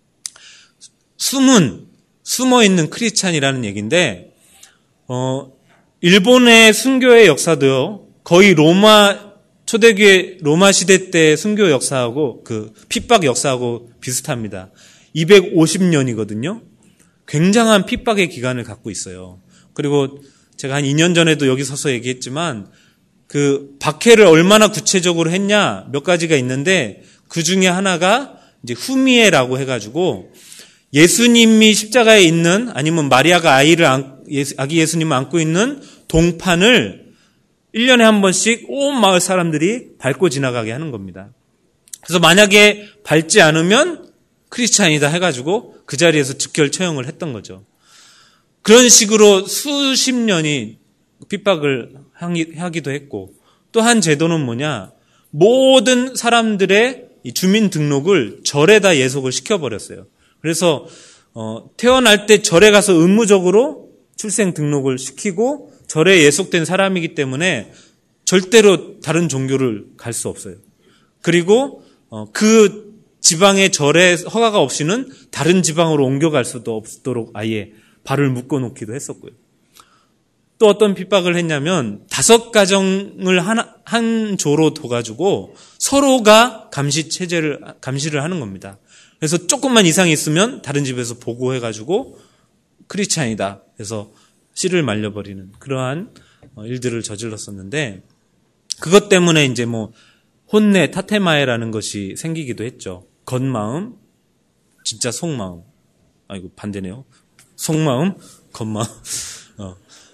Speaker 1: 숨은 숨어있는 크리스찬이라는 얘기인데 어, 일본의 순교의 역사도요 거의 로마 초대교회 로마 시대 때 순교 역사하고 그 핍박 역사하고 비슷합니다. 이백오십 년이거든요. 굉장한 핍박의 기간을 갖고 있어요. 그리고 제가 한 이 년 전에도 여기 서서 얘기했지만 그 박해를 얼마나 구체적으로 했냐 몇 가지가 있는데 그 중에 하나가 이제 후미에라고 해가지고 예수님이 십자가에 있는 아니면 마리아가 아이를 안, 아기 예수님을 안고 있는 동판을 일 년에 한 번씩 온 마을 사람들이 밟고 지나가게 하는 겁니다. 그래서 만약에 밟지 않으면 크리스찬이다 해가지고 그 자리에서 즉결 처형을 했던 거죠. 그런 식으로 수십 년이 핍박을 하기도 했고 또 한 제도는 뭐냐, 모든 사람들의 주민등록을 절에다 예속을 시켜버렸어요. 그래서 어, 태어날 때 절에 가서 의무적으로 출생 등록을 시키고 절에 예속된 사람이기 때문에 절대로 다른 종교를 갈 수 없어요. 그리고 어, 그 지방의 절에 허가가 없이는 다른 지방으로 옮겨갈 수도 없도록 아예 발을 묶어놓기도 했었고요. 또 어떤 핍박을 했냐면 다섯 가정을 한, 한 조로 둬가지고 서로가 감시 체제를 감시를 하는 겁니다. 그래서 조금만 이상이 있으면 다른 집에서 보고해가지고 크리스찬이다 해서 씨를 말려버리는 그러한 일들을 저질렀었는데 그것 때문에 이제 뭐 혼내 타테마에라는 것이 생기기도 했죠. 겉마음, 진짜 속마음. 아이고 반대네요. 속마음, 겉마음. 어.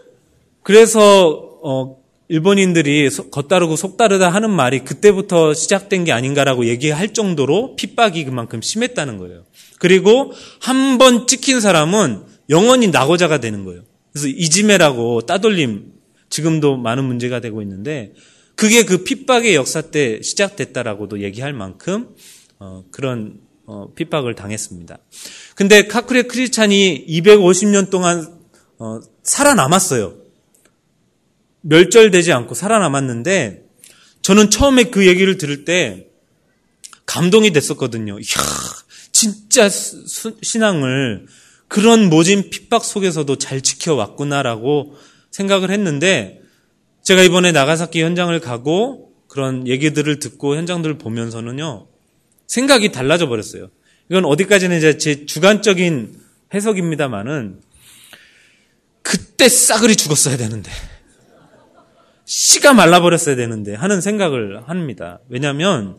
Speaker 1: 그래서 어, 일본인들이 겉다르고 속다르다 하는 말이 그때부터 시작된 게 아닌가라고 얘기할 정도로 핍박이 그만큼 심했다는 거예요. 그리고 한 번 찍힌 사람은 영원히 낙오자가 되는 거예요. 그래서 이지메라고 따돌림 지금도 많은 문제가 되고 있는데 그게 그 핍박의 역사 때 시작됐다라고도 얘기할 만큼 어, 그런 어, 핍박을 당했습니다. 근데 카쿠레 크리스찬이 이백오십 년 동안 어, 살아남았어요. 멸절되지 않고 살아남았는데 저는 처음에 그 얘기를 들을 때 감동이 됐었거든요. 이야, 진짜 수, 신앙을 그런 모진 핍박 속에서도 잘 지켜왔구나라고 생각을 했는데 제가 이번에 나가사키 현장을 가고 그런 얘기들을 듣고 현장들을 보면서는요. 생각이 달라져 버렸어요. 이건 어디까지는 이제 제 주관적인 해석입니다만은 그때 싸그리 죽었어야 되는데 씨가 말라버렸어야 되는데 하는 생각을 합니다. 왜냐하면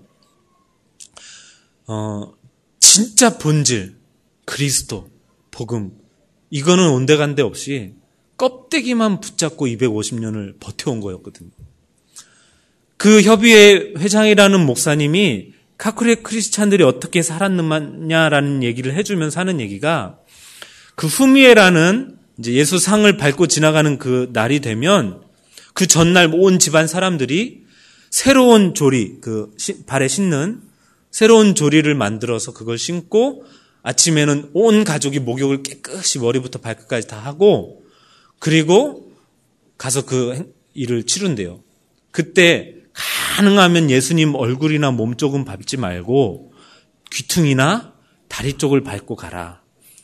Speaker 1: 어, 진짜 본질, 그리스도, 복음 이거는 온데간데 없이 껍데기만 붙잡고 이백오십 년을 버텨온 거였거든요. 그 협의회 회장이라는 목사님이 카쿠레 크리스찬들이 어떻게 살았느냐라는 얘기를 해주면서 하는 얘기가 그 후미에라는 이제 예수 상을 밟고 지나가는 그 날이 되면 그 전날 온 집안 사람들이 새로운 조리, 그 발에 신는 새로운 조리를 만들어서 그걸 신고 아침에는 온 가족이 목욕을 깨끗이 머리부터 발끝까지 다 하고 그리고 가서 그 일을 치룬대요. 그때 가능하면 예수님 얼굴이나 몸 쪽은 밟지 말고 귀퉁이나 다리 쪽을 밟고 가라.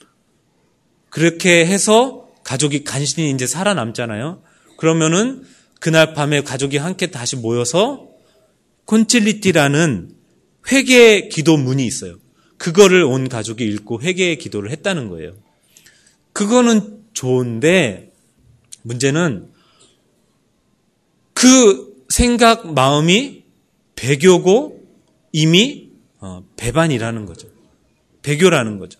Speaker 1: 그렇게 해서 가족이 간신히 이제 살아남잖아요. 그러면은 그날 밤에 가족이 함께 다시 모여서 콘칠리티라는 회개 기도문이 있어요. 그거를 온 가족이 읽고 회개의 기도를 했다는 거예요. 그거는 좋은데 문제는 그 생각, 마음이 배교고 이미 어, 배반이라는 거죠. 배교라는 거죠.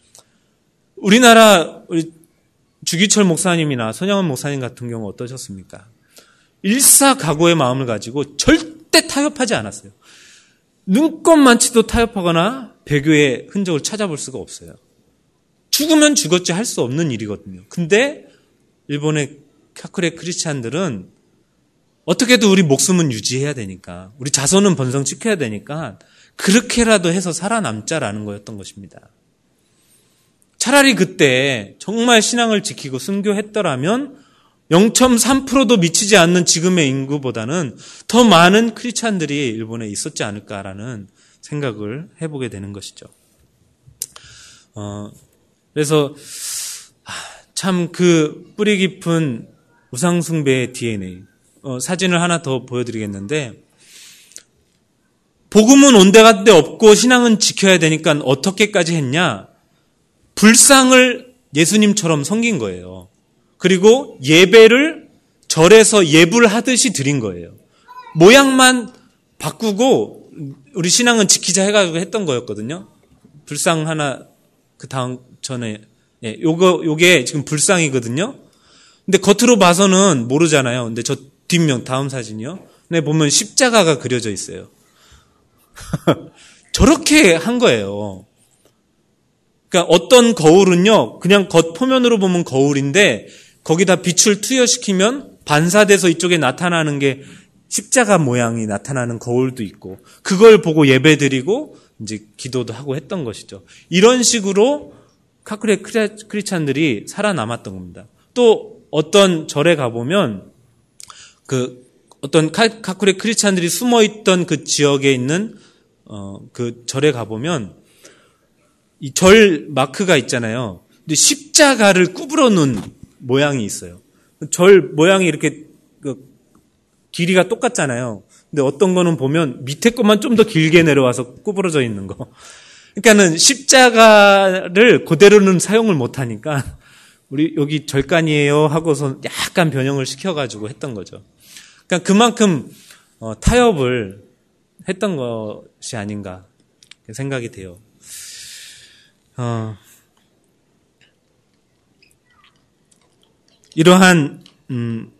Speaker 1: 우리나라 우리 주기철 목사님이나 손양원 목사님 같은 경우 어떠셨습니까? 일사각오의 마음을 가지고 절대 타협하지 않았어요. 눈꼽만치도 타협하거나 배교의 흔적을 찾아볼 수가 없어요. 죽으면 죽었지 할 수 없는 일이거든요. 근데 일본의 카쿠레 크리스찬들은 어떻게든 우리 목숨은 유지해야 되니까 우리 자손은 번성시켜야 되니까 그렇게라도 해서 살아남자라는 거였던 것입니다. 차라리 그때 정말 신앙을 지키고 순교했더라면 영 점 삼 퍼센트도 미치지 않는 지금의 인구보다는 더 많은 크리스찬들이 일본에 있었지 않을까라는 생각을 해보게 되는 것이죠. 어, 그래서 참 그 뿌리 깊은 우상숭배의 디엔에이 어, 사진을 하나 더 보여드리겠는데 복음은 온데간데 없고 신앙은 지켜야 되니까 어떻게까지 했냐? 불상을 예수님처럼 섬긴 거예요. 그리고 예배를 절에서 예불 하듯이 드린 거예요. 모양만 바꾸고 우리 신앙은 지키자 해가지고 했던 거였거든요. 불상 하나 그 다음 전에 예, 요거 요게 지금 불상이거든요. 근데 겉으로 봐서는 모르잖아요. 근데 저 뒷면 다음 사진이요. 근데 보면 십자가가 그려져 있어요. 저렇게 한 거예요. 그러니까 어떤 거울은요, 그냥 겉 표면으로 보면 거울인데 거기다 빛을 투여시키면 반사돼서 이쪽에 나타나는 게 십자가 모양이 나타나는 거울도 있고, 그걸 보고 예배드리고 이제 기도도 하고 했던 것이죠. 이런 식으로 카쿠레 크리스찬들이 살아남았던 겁니다. 또 어떤 절에 가보면 그 어떤 카쿠레 크리스찬들이 숨어있던 그 지역에 있는 어, 그 절에 가보면 이 절 마크가 있잖아요. 근데 십자가를 구부러 놓은 모양이 있어요. 절 모양이 이렇게 그 길이가 똑같잖아요. 근데 어떤 거는 보면 밑에 것만 좀 더 길게 내려와서 구부러져 있는 거. 그러니까는 십자가를 그대로는 사용을 못 하니까 우리 여기 절간이에요 하고서 약간 변형을 시켜가지고 했던 거죠. 그러니까 그만큼 어, 타협을 했던 것이 아닌가 생각이 돼요. 어, 이러한 음,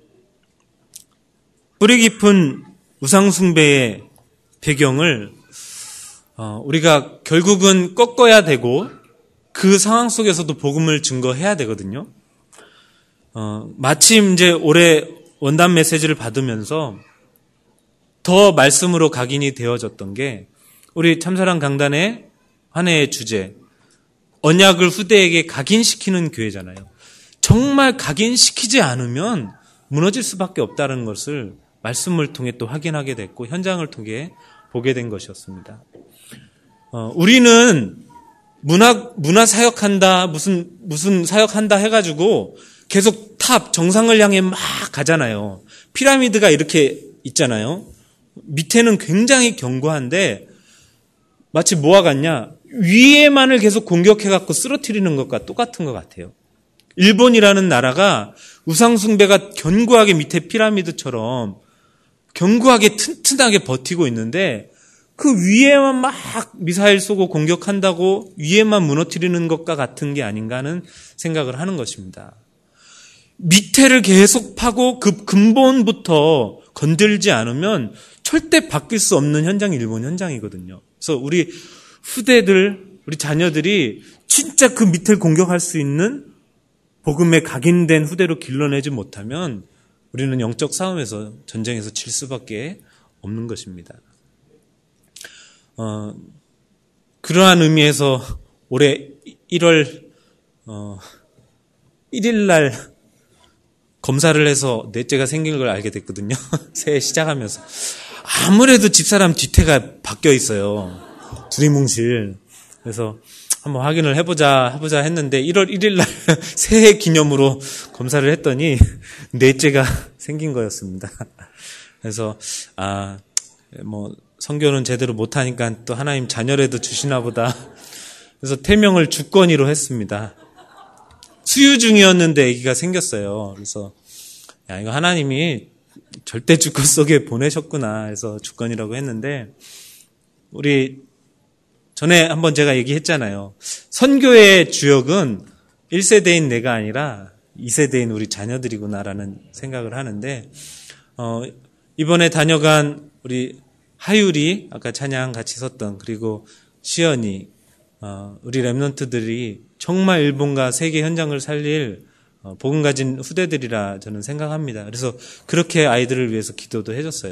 Speaker 1: 뿌리 깊은 우상숭배의 배경을 어, 우리가 결국은 꺾어야 되고 그 상황 속에서도 복음을 증거해야 되거든요. 어, 마침 이제 올해 원단 메시지를 받으면서 더 말씀으로 각인이 되어졌던 게 우리 참사랑 강단의 한 해의 주제, 언약을 후대에게 각인시키는 교회잖아요. 정말 각인시키지 않으면 무너질 수밖에 없다는 것을 말씀을 통해 또 확인하게 됐고 현장을 통해 보게 된 것이었습니다. 어, 우리는 문화, 문화 사역한다, 무슨, 무슨 사역한다 해가지고 계속 탑, 정상을 향해 막 가잖아요. 피라미드가 이렇게 있잖아요. 밑에는 굉장히 견고한데 마치 뭐와 같냐? 위에만을 계속 공격해갖고 쓰러뜨리는 것과 똑같은 것 같아요. 일본이라는 나라가 우상숭배가 견고하게 밑에 피라미드처럼 견고하게 튼튼하게 버티고 있는데 그 위에만 막 미사일 쏘고 공격한다고 위에만 무너뜨리는 것과 같은 게 아닌가 하는 생각을 하는 것입니다. 밑에를 계속 파고 그 근본부터 건들지 않으면 절대 바뀔 수 없는 현장이 일본 현장이거든요. 그래서 우리 후대들, 우리 자녀들이 진짜 그 밑을 공격할 수 있는 복음에 각인된 후대로 길러내지 못하면 우리는 영적 싸움에서 전쟁에서 질 수밖에 없는 것입니다. 어, 그러한 의미에서 올해 일월 어, 일일 날 검사를 해서 넷째가 생긴 걸 알게 됐거든요. 새해 시작하면서. 아무래도 집사람 뒤태가 바뀌어 있어요. 두리뭉실. 그래서 한번 확인을 해보자, 해보자 했는데 일월 일일 날 새해 기념으로 검사를 했더니 넷째가 생긴 거였습니다. 그래서, 아, 뭐, 선교는 제대로 못하니까 또 하나님 자녀라도 주시나 보다. 그래서 태명을 주권이로 했습니다. 수유 중이었는데 아기가 생겼어요. 그래서 야, 이거 하나님이 절대 주권 속에 보내셨구나 해서 주권이라고 했는데 우리 전에 한번 제가 얘기했잖아요. 선교의 주역은 일 세대인 내가 아니라 이 세대인 우리 자녀들이구나라는 생각을 하는데 어, 이번에 다녀간 우리 하율이 아까 찬양 같이 섰던 그리고 시연이 어, 우리 랩런트들이 정말 일본과 세계 현장을 살릴 어, 복음 가진 후대들이라 저는 생각합니다. 그래서 그렇게 아이들을 위해서 기도도 해줬어요.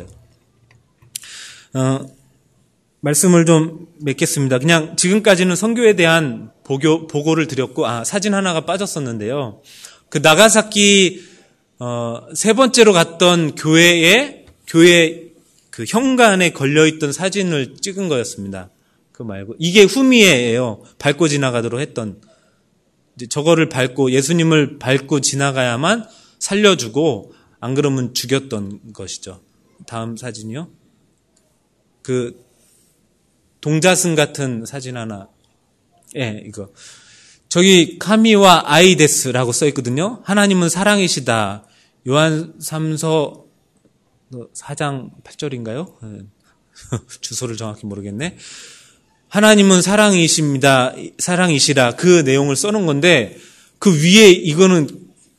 Speaker 1: 어, 말씀을 좀 맺겠습니다. 그냥 지금까지는 선교에 대한 보교, 보고를 드렸고 아 사진 하나가 빠졌었는데요. 그 나가사키 어, 세 번째로 갔던 교회에 교회 그 현관에 걸려있던 사진을 찍은 거였습니다. 그 말고 이게 후미에예요. 밟고 지나가도록 했던 이제 저거를 밟고 예수님을 밟고 지나가야만 살려주고 안 그러면 죽였던 것이죠. 다음 사진이요. 그 동자승 같은 사진 하나. 예, 이거. 저기 카미와 아이데스라고 써 있거든요. 하나님은 사랑이시다. 요한 삼서 사 장 팔 절인가요? 주소를 정확히 모르겠네. 하나님은 사랑이십니다. 사랑이시라. 그 내용을 써놓은 건데 그 위에 이거는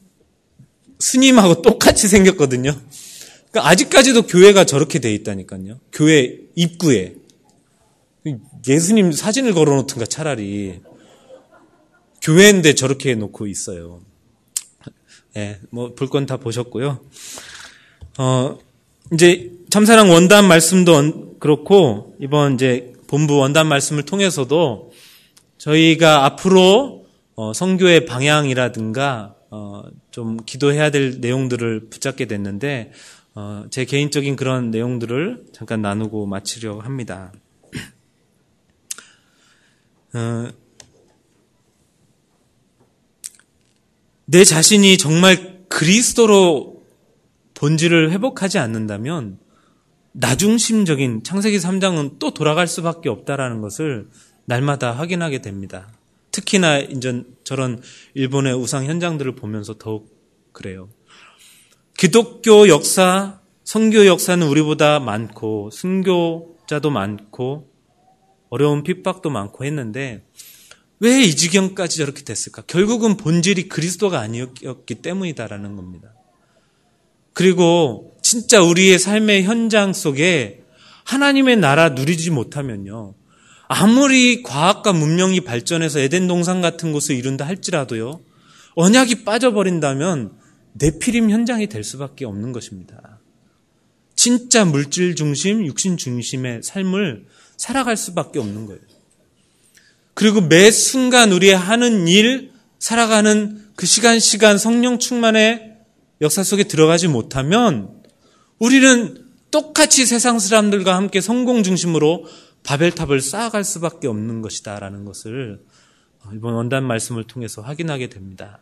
Speaker 1: 스님하고 똑같이 생겼거든요. 그러니까 아직까지도 교회가 저렇게 돼 있다니까요. 교회 입구에. 예수님 사진을 걸어놓든가 차라리. 교회인데 저렇게 놓고 있어요. 예, 뭐 볼 건 다 보셨고요. 어, 이제 참사랑 원단 말씀도 그렇고 이번 이제 본부 원단 말씀을 통해서도 저희가 앞으로 어, 선교의 방향이라든가 어, 좀 기도해야 될 내용들을 붙잡게 됐는데 어, 제 개인적인 그런 내용들을 잠깐 나누고 마치려고 합니다. 어, 내 자신이 정말 그리스도로 본질을 회복하지 않는다면 나중심적인 창세기 삼 장은 또 돌아갈 수밖에 없다라는 것을 날마다 확인하게 됩니다. 특히나 이제 저런 일본의 우상 현장들을 보면서 더욱 그래요. 기독교 역사, 선교 역사는 우리보다 많고 순교자도 많고 어려운 핍박도 많고 했는데 왜 이 지경까지 저렇게 됐을까? 결국은 본질이 그리스도가 아니었기 때문이다라는 겁니다. 그리고 진짜 우리의 삶의 현장 속에 하나님의 나라 누리지 못하면요. 아무리 과학과 문명이 발전해서 에덴 동산 같은 곳을 이룬다 할지라도요. 언약이 빠져버린다면 네피림 현장이 될 수밖에 없는 것입니다. 진짜 물질 중심, 육신 중심의 삶을 살아갈 수밖에 없는 거예요. 그리고 매 순간 우리의 하는 일, 살아가는 그 시간 시간 성령 충만의 역사 속에 들어가지 못하면 우리는 똑같이 세상 사람들과 함께 성공 중심으로 바벨탑을 쌓아갈 수밖에 없는 것이다라는 것을 이번 원단 말씀을 통해서 확인하게 됩니다.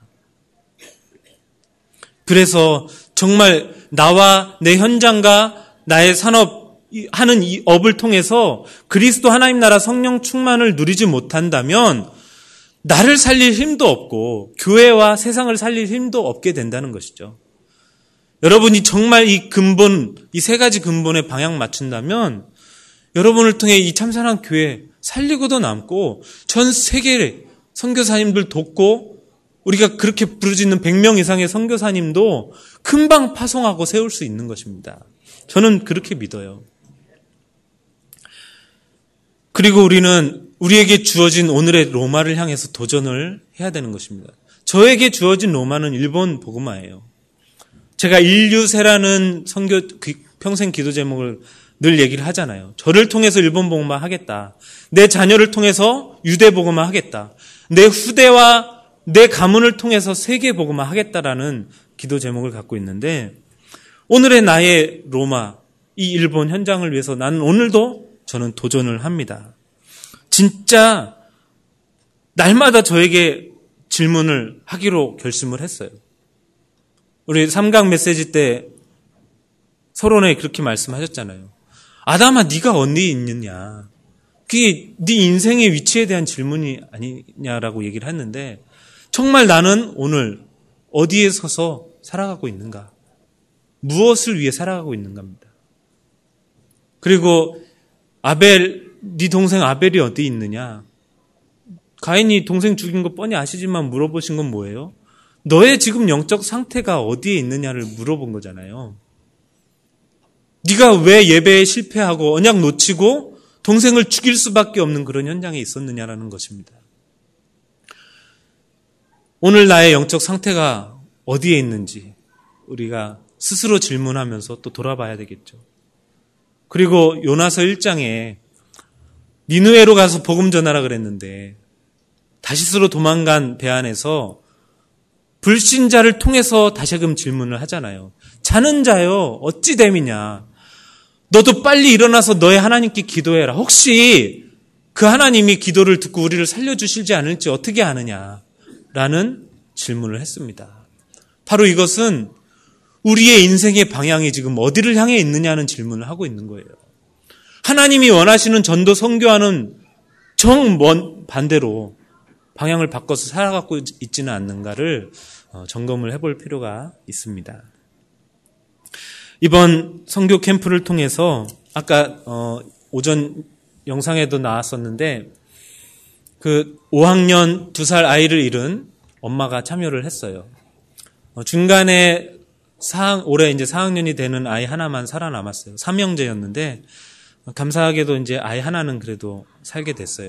Speaker 1: 그래서 정말 나와 내 현장과 나의 산업 하는 이 업을 통해서 그리스도 하나님 나라 성령 충만을 누리지 못한다면 나를 살릴 힘도 없고 교회와 세상을 살릴 힘도 없게 된다는 것이죠. 여러분이 정말 이 근본, 이 세 가지 근본에 방향 맞춘다면 여러분을 통해 이 참사랑 교회 살리고도 남고 전 세계의 선교사님들 돕고 우리가 그렇게 부르짖는 백 명 이상의 선교사님도 금방 파송하고 세울 수 있는 것입니다. 저는 그렇게 믿어요. 그리고 우리는 우리에게 주어진 오늘의 로마를 향해서 도전을 해야 되는 것입니다. 저에게 주어진 로마는 일본 복음화예요. 제가 인류세라는 선교 평생 기도 제목을 늘 얘기를 하잖아요. 저를 통해서 일본 복음화 하겠다. 내 자녀를 통해서 유대 복음화 하겠다. 내 후대와 내 가문을 통해서 세계 복음화 하겠다라는 기도 제목을 갖고 있는데 오늘의 나의 로마, 이 일본 현장을 위해서 나는 오늘도 저는 도전을 합니다. 진짜 날마다 저에게 질문을 하기로 결심을 했어요. 우리 삼강 메시지 때 서론에 그렇게 말씀하셨잖아요. 아담아, 네가 어디 있느냐? 그게 네 인생의 위치에 대한 질문이 아니냐라고 얘기를 했는데 정말 나는 오늘 어디에 서서 살아가고 있는가? 무엇을 위해 살아가고 있는가입니다. 그리고 아벨, 네 동생 아벨이 어디 있느냐? 가인이 동생 죽인 거 뻔히 아시지만 물어보신 건 뭐예요? 너의 지금 영적 상태가 어디에 있느냐를 물어본 거잖아요. 네가 왜 예배에 실패하고 언약 놓치고 동생을 죽일 수밖에 없는 그런 현장에 있었느냐라는 것입니다. 오늘 나의 영적 상태가 어디에 있는지 우리가 스스로 질문하면서 또 돌아봐야 되겠죠. 그리고 요나서 일 장에 니느웨로 가서 복음 전하라 그랬는데 다시스로 도망간 배 안에서 불신자를 통해서 다시금 질문을 하잖아요. 자는 자여 어찌 됨이냐. 너도 빨리 일어나서 너의 하나님께 기도해라. 혹시 그 하나님이 기도를 듣고 우리를 살려주실지 않을지 어떻게 아느냐라는 질문을 했습니다. 바로 이것은 우리의 인생의 방향이 지금 어디를 향해 있느냐는 질문을 하고 있는 거예요. 하나님이 원하시는 전도 선교와는 정먼 반대로 방향을 바꿔서 살아가고 있지는 않는가를 점검을 해볼 필요가 있습니다. 이번 선교 캠프를 통해서 아까 오전 영상에도 나왔었는데 그 오 학년 두 살 아이를 잃은 엄마가 참여를 했어요. 중간에 사, 올해 이제 사 학년이 되는 아이 하나만 살아남았어요. 삼형제였는데 감사하게도 이제 아이 하나는 그래도 살게 됐어요.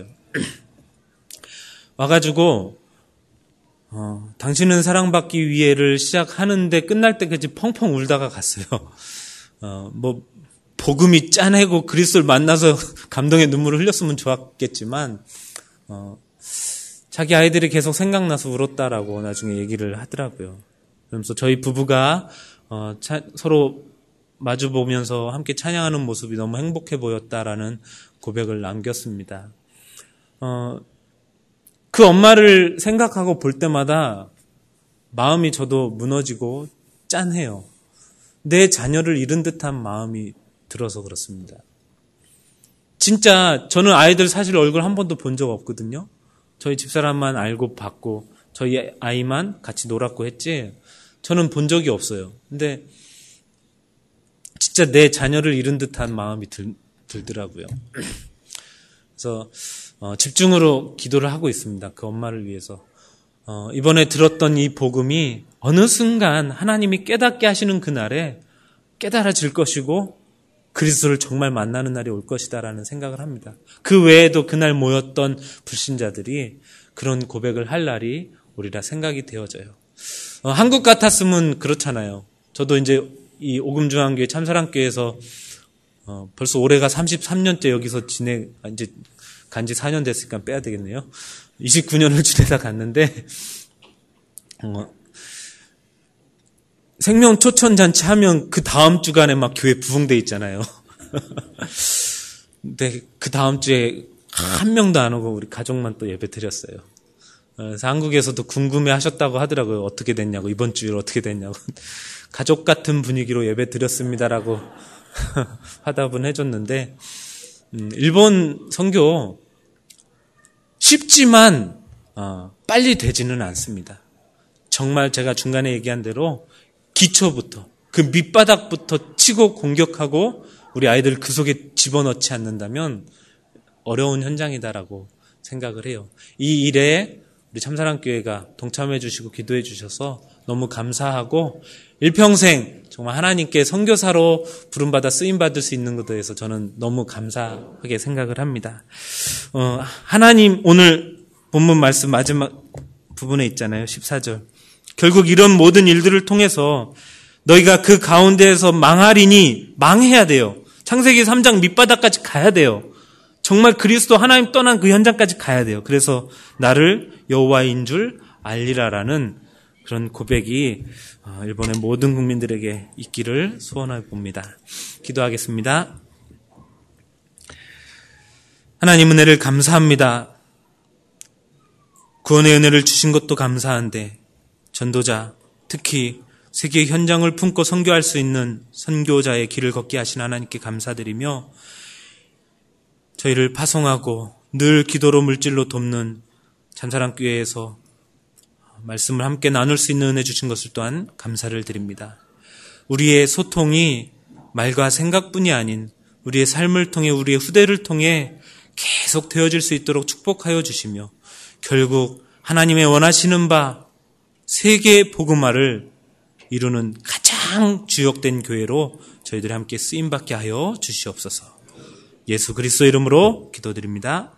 Speaker 1: 와가지고 어, 당신은 사랑받기 위해를 시작하는데 끝날 때까지 펑펑 울다가 갔어요. 어, 뭐 복음이 짠하고 그리스도를 만나서 감동의 눈물을 흘렸으면 좋았겠지만 어, 자기 아이들이 계속 생각나서 울었다라고 나중에 얘기를 하더라고요. 그러면서 저희 부부가 어, 차, 서로 마주 보면서 함께 찬양하는 모습이 너무 행복해 보였다라는 고백을 남겼습니다. 어, 그 엄마를 생각하고 볼 때마다 마음이 저도 무너지고 짠해요. 내 자녀를 잃은 듯한 마음이 들어서 그렇습니다. 진짜 저는 아이들 사실 얼굴 한 번도 본 적 없거든요. 저희 집사람만 알고 봤고 저희 아이만 같이 놀았고 했지 저는 본 적이 없어요. 근데 진짜 내 자녀를 잃은 듯한 마음이 들, 들더라고요. 그래서 어, 집중으로 기도를 하고 있습니다. 그 엄마를 위해서. 어, 이번에 들었던 이 복음이 어느 순간 하나님이 깨닫게 하시는 그날에 깨달아질 것이고 그리스도를 정말 만나는 날이 올 것이다라는 생각을 합니다. 그 외에도 그날 모였던 불신자들이 그런 고백을 할 날이 오리라 생각이 되어져요. 어, 한국 같았으면 그렇잖아요. 저도 이제 이 오금중앙교회 참사랑교회에서 어, 벌써 올해가 삼십삼 년째 여기서 지내 이제 간지 사 년 됐으니까 빼야 되겠네요. 이십구 년을 지내다 갔는데 어, 생명 초천잔치 하면 그 다음 주간에 막 교회 부흥돼 있잖아요. 근데 그 다음 주에 한 명도 안 오고 우리 가족만 또 예배 드렸어요. 그래서 한국에서도 궁금해 하셨다고 하더라고요. 어떻게 됐냐고, 이번 주일 어떻게 됐냐고. 가족 같은 분위기로 예배 드렸습니다라고 화답은 해줬는데 음, 일본 선교 쉽지만 어, 빨리 되지는 않습니다. 정말 제가 중간에 얘기한 대로 기초부터 그 밑바닥부터 치고 공격하고 우리 아이들 그 속에 집어넣지 않는다면 어려운 현장이다라고 생각을 해요. 이 일에 우리 참사랑교회가 동참해 주시고 기도해 주셔서 너무 감사하고 일평생 정말 하나님께 선교사로 부름받아 쓰임받을 수 있는 것에 대해서 저는 너무 감사하게 생각을 합니다. 어, 하나님 오늘 본문 말씀 마지막 부분에 있잖아요. 십사 절. 결국 이런 모든 일들을 통해서 너희가 그 가운데에서 망하리니 망해야 돼요. 창세기 삼 장 밑바닥까지 가야 돼요. 정말 그리스도 하나님 떠난 그 현장까지 가야 돼요. 그래서 나를 여호와인 줄 알리라라는 그런 고백이 일본의 모든 국민들에게 있기를 소원해 봅니다. 기도하겠습니다. 하나님 은혜를 감사합니다. 구원의 은혜를 주신 것도 감사한데 전도자, 특히 세계 현장을 품고 선교할 수 있는 선교자의 길을 걷게 하신 하나님께 감사드리며 저희를 파송하고 늘 기도로 물질로 돕는 참사랑교회에서 말씀을 함께 나눌 수 있는 은혜 주신 것을 또한 감사를 드립니다. 우리의 소통이 말과 생각뿐이 아닌 우리의 삶을 통해 우리의 후대를 통해 계속 되어질 수 있도록 축복하여 주시며 결국 하나님의 원하시는 바 세계 복음화를 이루는 가장 주역된 교회로 저희들이 함께 쓰임받게 하여 주시옵소서. 예수 그리스도 이름으로 기도드립니다.